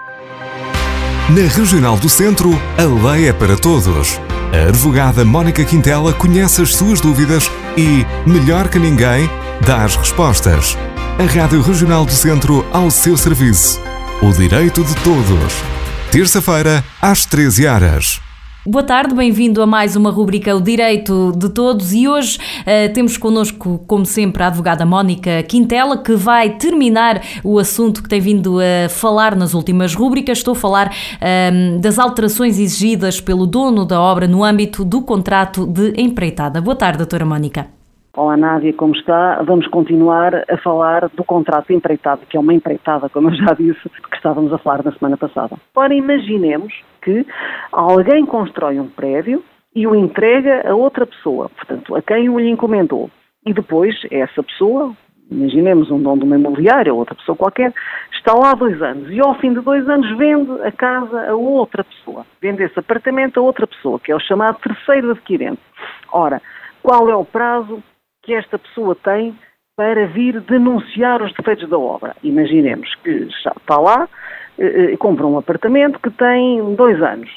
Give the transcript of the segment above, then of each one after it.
Na Regional do Centro, a lei é para todos. A advogada Mónica Quintela conhece as suas dúvidas e, melhor que ninguém, dá as respostas. A Rádio Regional do Centro ao seu serviço. O direito de todos. Terça-feira, às 13h. Boa tarde, bem-vindo a mais uma rubrica O Direito de Todos e hoje temos connosco, como sempre, a advogada Mónica Quintela, que vai terminar o assunto que tem vindo a falar nas últimas rubricas. Estou a falar das alterações exigidas pelo dono da obra no âmbito do contrato de empreitada. Boa tarde, doutora Mónica. Olá, Nádia, como está? Vamos continuar a falar do contrato de empreitada, que é uma empreitada, como eu já disse, que estávamos a falar na semana passada. Ora, imaginemos que alguém constrói um prédio e o entrega a outra pessoa, portanto, a quem o lhe encomendou. E depois, essa pessoa, imaginemos um dono de uma imobiliária ou outra pessoa qualquer, está lá há 2 anos e ao fim de 2 anos vende a casa a outra pessoa. Vende esse apartamento a outra pessoa, que é o chamado terceiro adquirente. Ora, qual é o prazo que esta pessoa tem para vir denunciar os defeitos da obra? Imaginemos que está lá, compra um apartamento que tem 2 anos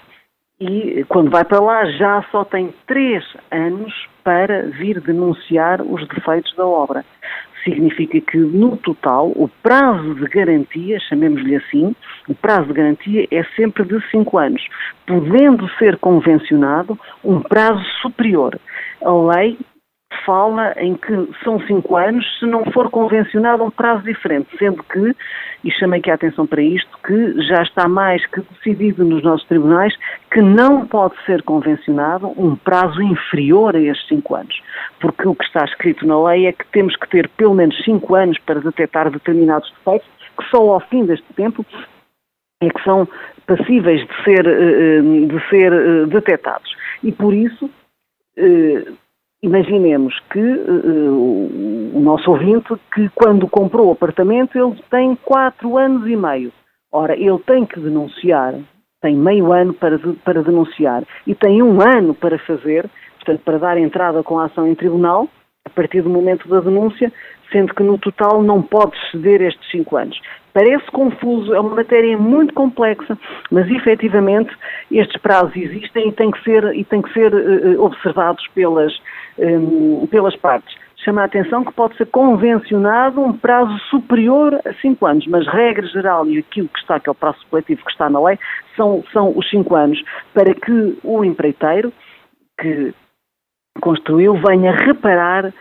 e quando vai para lá já só tem 3 anos para vir denunciar os defeitos da obra. Significa que no total o prazo de garantia, chamemos-lhe assim, o prazo de garantia é sempre de 5 anos, podendo ser convencionado um prazo superior. A lei fala em que são 5 anos se não for convencionado um prazo diferente, sendo que, e chamei aqui a atenção para isto, que já está mais que decidido nos nossos tribunais que não pode ser convencionado um prazo inferior a estes 5 anos, porque o que está escrito na lei é que temos que ter pelo menos 5 anos para detectar determinados defeitos, que só ao fim deste tempo é que são passíveis de ser detectados. E por isso, imaginemos que o nosso ouvinte, que quando comprou o apartamento, ele tem 4 anos e meio. Ora, ele tem que denunciar, tem meio ano para denunciar e tem 1 ano para fazer, portanto, para dar entrada com a ação em tribunal, a partir do momento da denúncia, sendo que no total não pode exceder estes 5 anos. Parece confuso, é uma matéria muito complexa, mas efetivamente estes prazos existem e têm que ser observados pelas partes. Chama a atenção que pode ser convencionado um prazo superior a 5 anos, mas regra geral e aquilo que está, que é o prazo supletivo que está na lei, são os 5 anos, para que o empreiteiro que construiu venha reparar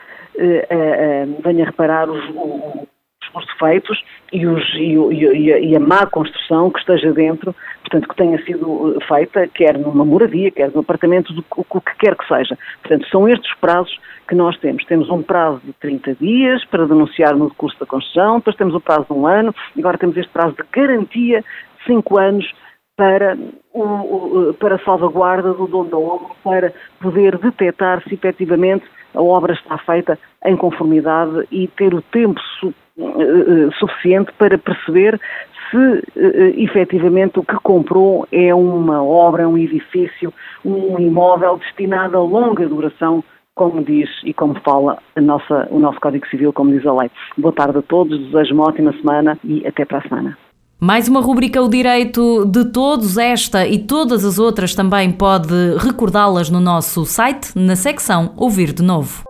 os defeitos e a má construção que esteja dentro, portanto, que tenha sido feita, quer numa moradia, quer num apartamento, o que quer que seja. Portanto, são estes os prazos que nós temos. Temos um prazo de 30 dias para denunciar no decurso da construção, depois temos o prazo de 1 ano, e agora temos este prazo de garantia de 5 anos para a salvaguarda do dono da obra, para poder detectar se efetivamente a obra está feita em conformidade e ter o tempo suficiente para perceber se efetivamente o que comprou é uma obra, um edifício, um imóvel destinado a longa duração, como diz e como fala o nosso Código Civil, como diz a lei. Boa tarde a todos, desejo uma ótima semana e até para a semana. Mais uma rubrica O Direito de Todos, esta e todas as outras também pode recordá-las no nosso site, na secção Ouvir de Novo.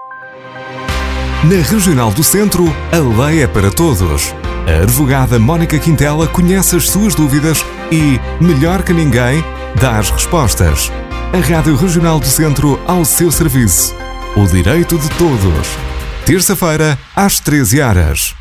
Na Regional do Centro, a lei é para todos. A advogada Mónica Quintela conhece as suas dúvidas e, melhor que ninguém, dá as respostas. A Rádio Regional do Centro ao seu serviço. O direito de todos. Terça-feira, às 13h.